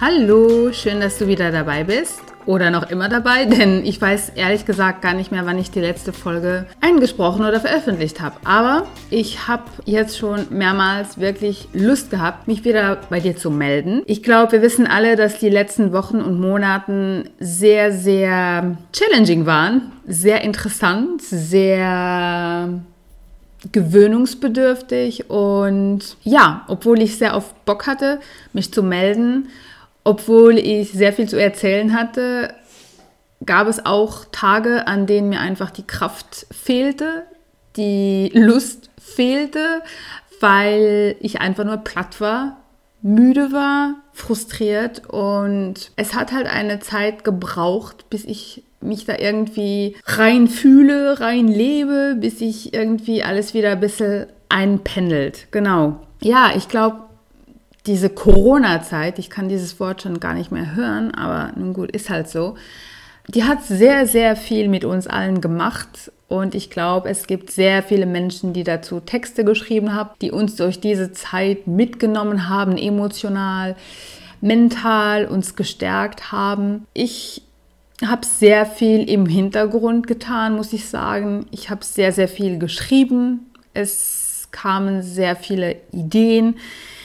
Hallo, schön, dass du wieder dabei bist oder noch immer dabei, denn ich weiß ehrlich gesagt gar nicht mehr, wann ich die letzte Folge eingesprochen oder veröffentlicht habe. Aber ich habe jetzt schon mehrmals wirklich Lust gehabt, mich wieder bei dir zu melden. Ich glaube, wir wissen alle, dass die letzten Wochen und Monaten sehr, sehr challenging waren, sehr interessant, sehr gewöhnungsbedürftig und ja, obwohl ich sehr oft Bock hatte, mich zu melden, obwohl ich sehr viel zu erzählen hatte, gab es auch Tage, an denen mir einfach die Kraft fehlte, die Lust fehlte, weil ich einfach nur platt war, müde war, frustriert und es hat halt eine Zeit gebraucht, bis ich mich da irgendwie rein fühle, rein lebe, bis sich irgendwie alles wieder ein bisschen einpendelt. Genau. Ja, ich glaube, diese Corona-Zeit, ich kann dieses Wort schon gar nicht mehr hören, aber nun gut, ist halt so, die hat sehr, sehr viel mit uns allen gemacht und ich glaube, es gibt sehr viele Menschen, die dazu Texte geschrieben haben, die uns durch diese Zeit mitgenommen haben, emotional, mental uns gestärkt haben. Ich habe sehr viel im Hintergrund getan, muss ich sagen. Ich habe sehr, sehr viel geschrieben. Es kamen sehr viele Ideen.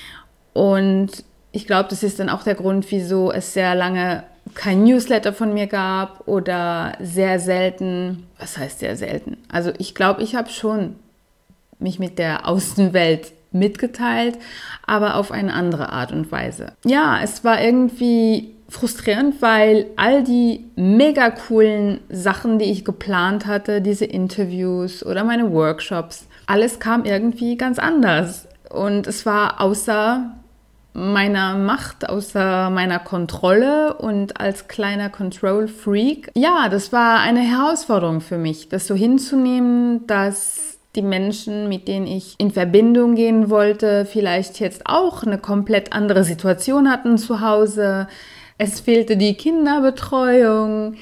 Und ich glaube, das ist dann auch der Grund, wieso es sehr lange kein Newsletter von mir gab oder sehr selten, was heißt sehr selten? Also ich glaube, ich habe schon mich mit der Außenwelt mitgeteilt, aber auf eine andere Art und Weise. Ja, es war irgendwie frustrierend, weil all die mega coolen Sachen, die ich geplant hatte, diese Interviews oder meine Workshops, alles kam irgendwie ganz anders. Und es war außer meiner Macht, außer meiner Kontrolle und als kleiner Control-Freak. Ja, das war eine Herausforderung für mich, das so hinzunehmen, dass die Menschen, mit denen ich in Verbindung gehen wollte, vielleicht jetzt auch eine komplett andere Situation hatten zu Hause. Es fehlte die Kinderbetreuung.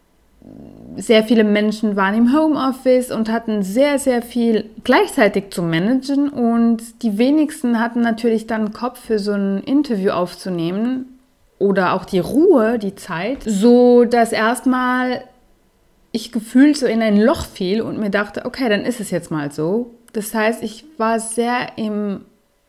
Sehr viele Menschen waren im Homeoffice und hatten sehr, sehr viel gleichzeitig zu managen und die wenigsten hatten natürlich dann Kopf für so ein Interview aufzunehmen oder auch die Ruhe, die Zeit, so dass erstmal ich gefühlt so in ein Loch fiel und mir dachte, okay, dann ist es jetzt mal so. Das heißt, ich war sehr im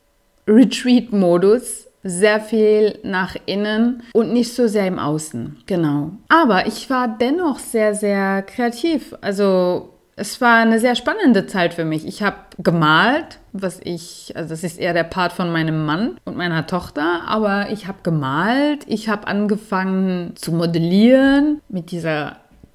Retreat-Modus, sehr viel nach innen und nicht so sehr im Außen. Genau. Aber ich war dennoch sehr, sehr kreativ. Also es war eine sehr spannende Zeit für mich. Ich habe gemalt, also das ist eher der Part von meinem Mann und meiner Tochter, aber ich habe gemalt, ich habe angefangen zu modellieren mit dieser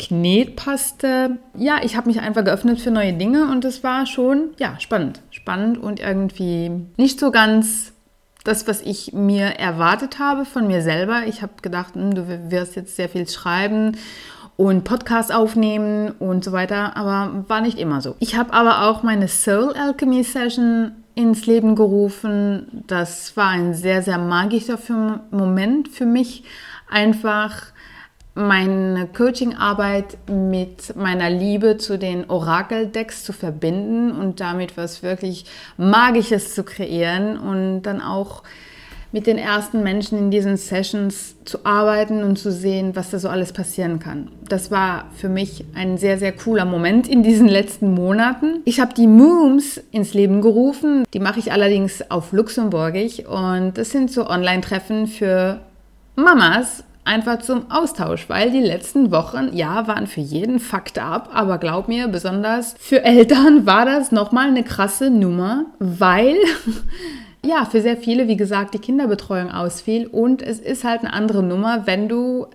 Knetpaste. Ja, ich habe mich einfach geöffnet für neue Dinge und es war schon, ja, spannend. Spannend und irgendwie nicht so ganz das, was ich mir erwartet habe von mir selber. Ich habe gedacht, du wirst jetzt sehr viel schreiben und Podcasts aufnehmen und so weiter, aber war nicht immer so. Ich habe aber auch meine Soul Alchemy Session ins Leben gerufen. Das war ein sehr, sehr magischer Moment für mich, einfach meine Coaching-Arbeit mit meiner Liebe zu den Orakel-Decks zu verbinden und damit was wirklich Magisches zu kreieren und dann auch mit den ersten Menschen in diesen Sessions zu arbeiten und zu sehen, was da so alles passieren kann. Das war für mich ein sehr, sehr cooler Moment in diesen letzten Monaten. Ich habe die Mooms ins Leben gerufen. Die mache ich allerdings auf Luxemburgisch und das sind so Online-Treffen für Mamas, einfach zum Austausch, weil die letzten Wochen, ja, waren für jeden fucked up, aber glaub mir, besonders für Eltern war das nochmal eine krasse Nummer, weil, ja, für sehr viele, wie gesagt, die Kinderbetreuung ausfiel und es ist halt eine andere Nummer, wenn du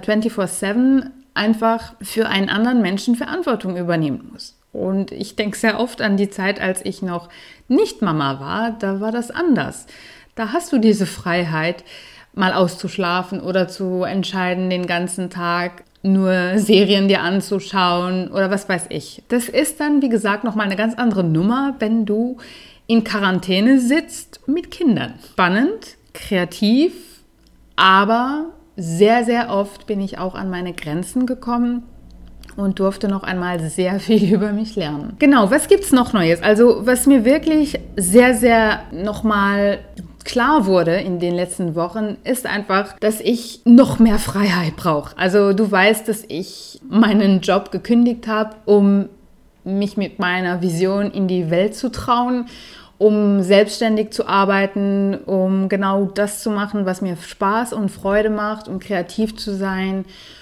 24/7 einfach für einen anderen Menschen Verantwortung übernehmen musst. Und ich denke sehr oft an die Zeit, als ich noch nicht Mama war, da war das anders. Da hast du diese Freiheit, mal auszuschlafen oder zu entscheiden, den ganzen Tag nur Serien dir anzuschauen oder was weiß ich. Das ist dann, wie gesagt, nochmal eine ganz andere Nummer, wenn du in Quarantäne sitzt mit Kindern. Spannend, kreativ, aber sehr, sehr oft bin ich auch an meine Grenzen gekommen und durfte noch einmal sehr viel über mich lernen. Genau, was gibt's noch Neues? Also was mir wirklich sehr, sehr nochmal klar wurde in den letzten Wochen, ist einfach, dass ich noch mehr Freiheit brauche. Also du weißt, dass ich meinen Job gekündigt habe, um mich mit meiner Vision in die Welt zu trauen, um selbstständig zu arbeiten, um genau das zu machen, was mir Spaß und Freude macht, um kreativ zu sein.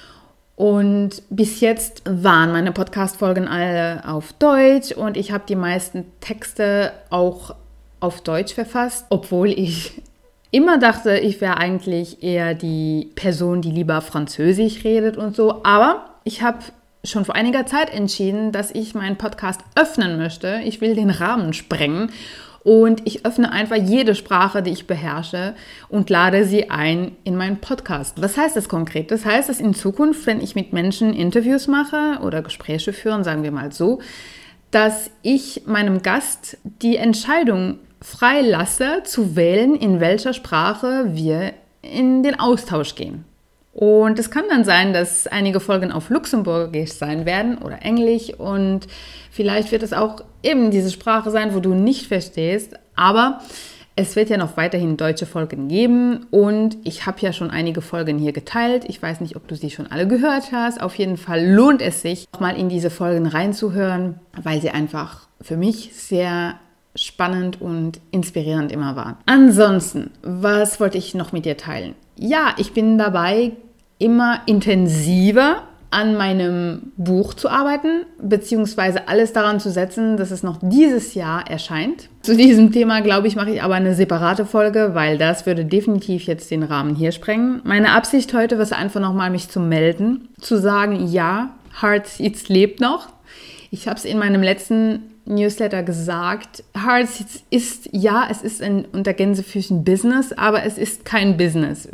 Und bis jetzt waren meine Podcast-Folgen alle auf Deutsch und ich habe die meisten Texte auch auf Deutsch verfasst, obwohl ich immer dachte, ich wäre eigentlich eher die Person, die lieber Französisch redet und so. Aber ich habe schon vor einiger Zeit entschieden, dass ich meinen Podcast öffnen möchte. Ich will den Rahmen sprengen. Und ich öffne einfach jede Sprache, die ich beherrsche und lade sie ein in meinen Podcast. Was heißt das konkret? Das heißt, dass in Zukunft, wenn ich mit Menschen Interviews mache oder Gespräche führen, sagen wir mal so, dass ich meinem Gast die Entscheidung frei lasse, zu wählen, in welcher Sprache wir in den Austausch gehen. Und es kann dann sein, dass einige Folgen auf Luxemburgisch sein werden oder Englisch und vielleicht wird es auch eben diese Sprache sein, wo du nicht verstehst, aber es wird ja noch weiterhin deutsche Folgen geben und ich habe ja schon einige Folgen hier geteilt. Ich weiß nicht, ob du sie schon alle gehört hast. Auf jeden Fall lohnt es sich, mal in diese Folgen reinzuhören, weil sie einfach für mich sehr spannend und inspirierend immer waren. Ansonsten, was wollte ich noch mit dir teilen? Ja, ich bin dabei, immer intensiver an meinem Buch zu arbeiten, beziehungsweise alles daran zu setzen, dass es noch dieses Jahr erscheint. Zu diesem Thema, glaube ich, mache ich aber eine separate Folge, weil das würde definitiv jetzt den Rahmen hier sprengen. Meine Absicht heute war einfach nochmal, mich zu melden, zu sagen, ja, Heart Seeds lebt noch. Ich habe es in meinem letzten Newsletter gesagt, Heart Seeds ist, ja, es ist ein unter Gänsefüßchen Business, aber es ist kein Business.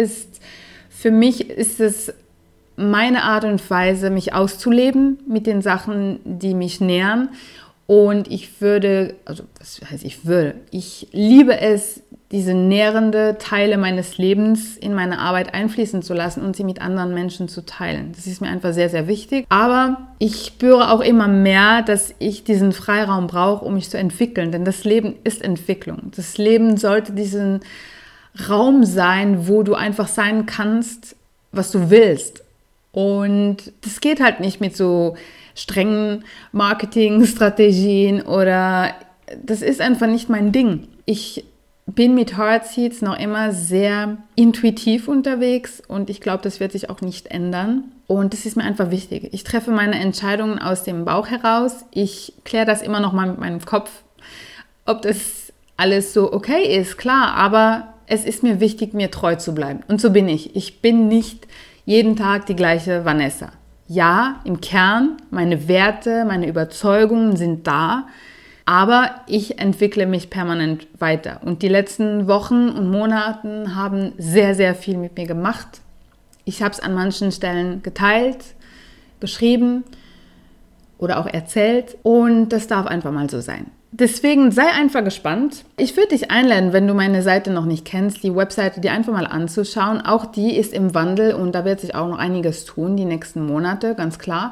Für mich ist es meine Art und Weise, mich auszuleben mit den Sachen, die mich nähern. Und ich liebe es, diese nährende Teile meines Lebens in meine Arbeit einfließen zu lassen und sie mit anderen Menschen zu teilen. Das ist mir einfach sehr, sehr wichtig. Aber ich spüre auch immer mehr, dass ich diesen Freiraum brauche, um mich zu entwickeln. Denn das Leben ist Entwicklung. Das Leben sollte diesen Raum sein, wo du einfach sein kannst, was du willst. Und das geht halt nicht mit so strengen Marketingstrategien oder das ist einfach nicht mein Ding. Ich bin mit Heart Seeds noch immer sehr intuitiv unterwegs und ich glaube, das wird sich auch nicht ändern. Und das ist mir einfach wichtig. Ich treffe meine Entscheidungen aus dem Bauch heraus. Ich kläre das immer noch mal mit meinem Kopf, ob das alles so okay ist, klar, aber es ist mir wichtig, mir treu zu bleiben. Und so bin ich. Ich bin nicht jeden Tag die gleiche Vanessa. Ja, im Kern, meine Werte, meine Überzeugungen sind da, aber ich entwickle mich permanent weiter. Und die letzten Wochen und Monaten haben sehr, sehr viel mit mir gemacht. Ich habe es an manchen Stellen geteilt, geschrieben oder auch erzählt und das darf einfach mal so sein. Deswegen sei einfach gespannt. Ich würde dich einladen, wenn du meine Seite noch nicht kennst, die Webseite dir einfach mal anzuschauen. Auch die ist im Wandel und da wird sich auch noch einiges tun, die nächsten Monate, ganz klar.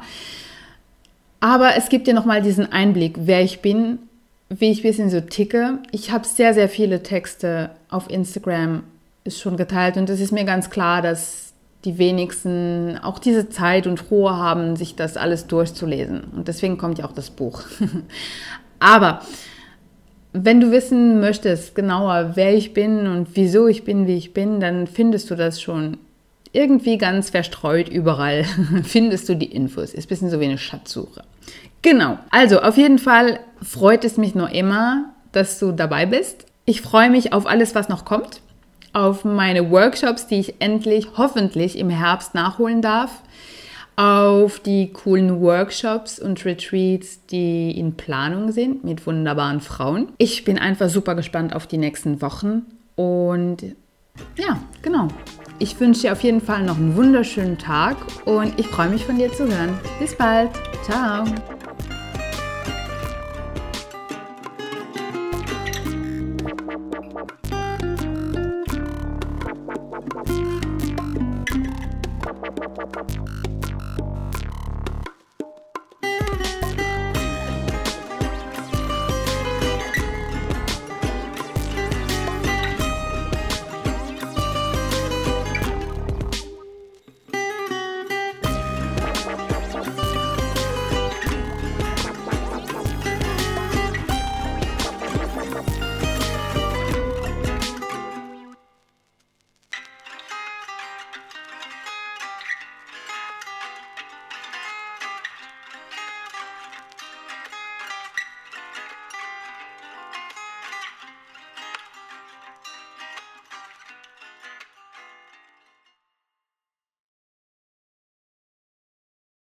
Aber es gibt dir nochmal diesen Einblick, wer ich bin, wie ich ein bisschen so ticke. Ich habe sehr, sehr viele Texte auf Instagram schon geteilt und es ist mir ganz klar, dass die wenigsten auch diese Zeit und Ruhe haben, sich das alles durchzulesen. Und deswegen kommt ja auch das Buch. Aber wenn du wissen möchtest genauer, wer ich bin und wieso ich bin, wie ich bin, dann findest du das schon irgendwie ganz verstreut überall. Findest du die Infos. Ist ein bisschen so wie eine Schatzsuche. Genau. Also auf jeden Fall freut es mich noch immer, dass du dabei bist. Ich freue mich auf alles, was noch kommt. Auf meine Workshops, die ich endlich, hoffentlich im Herbst nachholen darf. Auf die coolen Workshops und Retreats, die in Planung sind mit wunderbaren Frauen. Ich bin einfach super gespannt auf die nächsten Wochen und ja, genau. Ich wünsche dir auf jeden Fall noch einen wunderschönen Tag und ich freue mich von dir zu hören. Bis bald. Ciao.